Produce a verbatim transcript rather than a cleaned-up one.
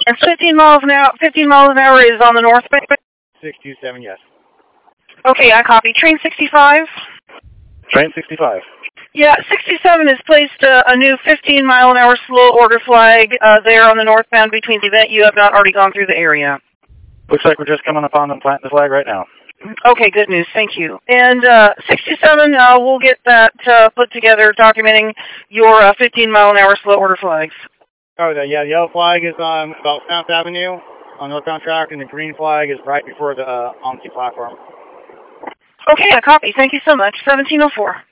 And fifteen miles an hour, fifteen miles an hour is on the northbound? six two seven, yes. Okay, I copy. Train sixty-five? Train sixty-five. Yeah, sixty-seven has placed uh, a new fifteen mile an hour slow order flag uh, there on the northbound between the event. You have not already gone through the area. Looks like we're just coming upon and planting the flag right now. Okay, good news. Thank you. And uh, sixty-seven, uh, we'll get that uh, put together, documenting your uh, fifteen mile an hour slow order flags. Oh, the, yeah, the yellow flag is on about South Avenue on northbound track, and the green flag is right before the uh, Onset platform. Okay, I copy. Thank you so much. seventeen oh four.